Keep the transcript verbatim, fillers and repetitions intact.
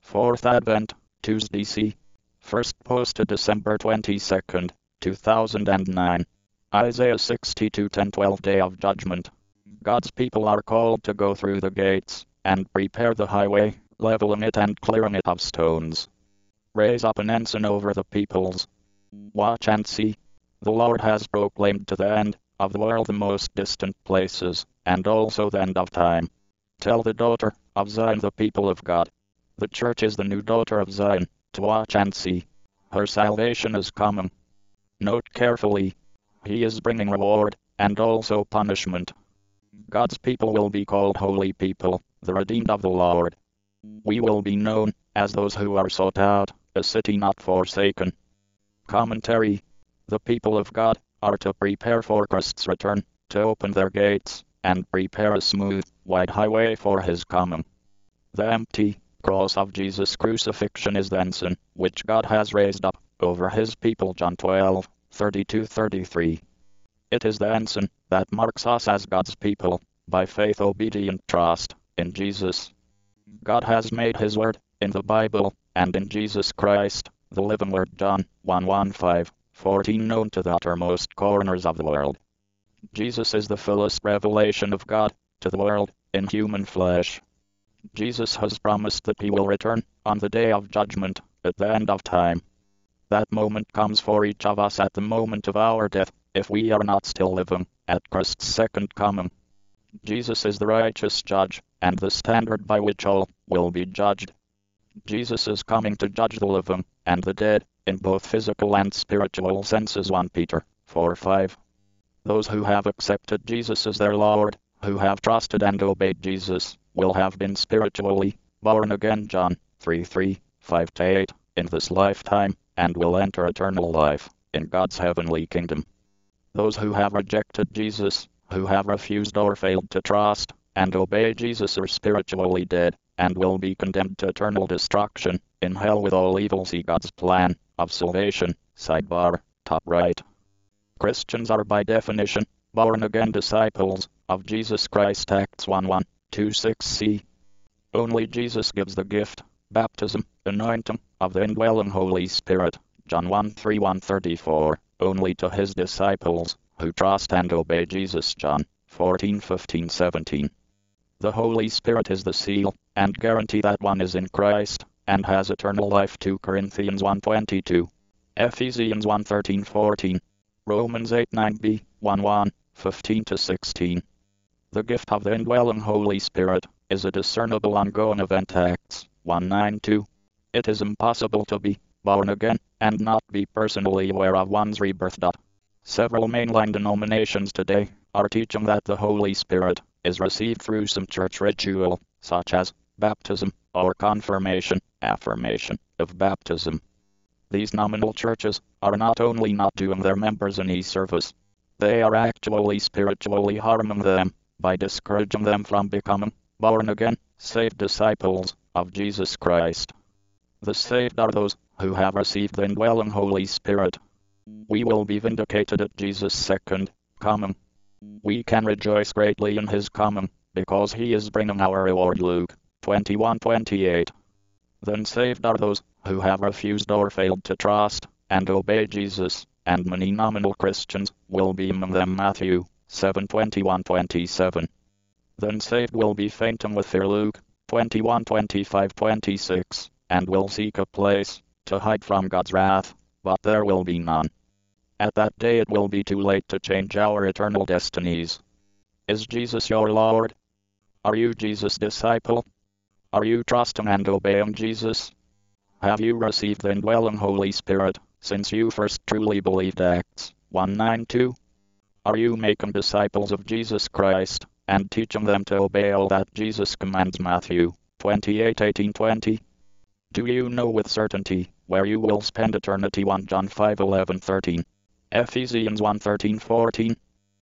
Fourth Advent, Tuesday C. First posted December twenty-second, two thousand nine. Isaiah sixty-two ten twelve Day of Judgment. God's people are called to go through the gates, and prepare the highway, leveling it and clearing it of stones. Raise up an ensign over the peoples. Watch and see. The Lord has proclaimed to the end of the world the most distant places, and also the end of time. Tell the daughter of Zion, the people of God. The church is the new daughter of Zion, to watch and see. Her salvation is coming. Note carefully. He is bringing reward, and also punishment. God's people will be called holy people, the redeemed of the Lord. We will be known as those who are sought out, a city not forsaken. Commentary. The people of God are to prepare for Christ's return, to open their gates, and prepare a smooth, wide highway for his coming. The empty cross of Jesus' crucifixion is the ensign, which God has raised up over his people. John twelve, thirty-two to thirty-three. It is the ensign that marks us as God's people, by faith, obedient trust in Jesus. God has made his word in the Bible, and in Jesus Christ, the living word. John one fifteen, fourteen known to the uttermost corners of the world. Jesus is the fullest revelation of God to the world in human flesh. Jesus has promised that he will return on the day of judgment, at the end of time. That moment comes for each of us at the moment of our death, if we are not still living at Christ's second coming. Jesus is the righteous judge, and the standard by which all will be judged. Jesus is coming to judge the living and the dead, in both physical and spiritual senses. First Peter four five. Those who have accepted Jesus as their Lord, who have trusted and obeyed Jesus, will have been spiritually born again. John three three, five to eight, in this lifetime, and will enter eternal life in God's heavenly kingdom. Those who have rejected Jesus, who have refused or failed to trust and obey Jesus, are spiritually dead, and will be condemned to eternal destruction in hell with all evil. See God's plan of salvation, sidebar, top right. Christians are by definition born-again disciples of Jesus Christ. Acts one one to six c. Only Jesus gives the gift, baptism, anointing of the indwelling Holy Spirit. John one three one thirty-four, only to his disciples who trust and obey Jesus. John fourteen fifteen seventeen. The Holy Spirit is the seal and guarantee that one is in Christ and has eternal life. Second Corinthians one twenty-two, Ephesians one thirteen fourteen, Romans eight nine b, one one, fifteen to sixteen. The gift of the indwelling Holy Spirit is a discernible ongoing event. Acts one nine two. It is impossible to be born again and not be personally aware of one's rebirth. Several mainline denominations today are teaching that the Holy Spirit is received through some church ritual, such as baptism or confirmation, affirmation of baptism. These nominal churches are not only not doing their members any service, they are actually spiritually harming them by discouraging them from becoming born-again, saved disciples of Jesus Christ. The saved are those who have received the indwelling Holy Spirit. We will be vindicated at Jesus' second coming. We can rejoice greatly in his coming, because he is bringing our reward. Luke twenty-one twenty-eight. Then saved are those who have refused or failed to trust and obey Jesus, and many nominal Christians will be among them. Matthew seven twenty-one to twenty-seven. Then saved will be fainting with fear. Luke twenty-one twenty-five to twenty-six, and will seek a place to hide from God's wrath, but there will be none. At that day it will be too late to change our eternal destinies. Is Jesus your Lord? Are you Jesus' disciple? Are you trusting and obeying Jesus? Have you received the indwelling Holy Spirit since you first truly believed? Acts one nine two. Are you making disciples of Jesus Christ and teaching them to obey all that Jesus commands? Matthew twenty-eight eighteen to twenty. Do you know with certainty where you will spend eternity? First John five eleven to thirteen, Ephesians one thirteen to fourteen,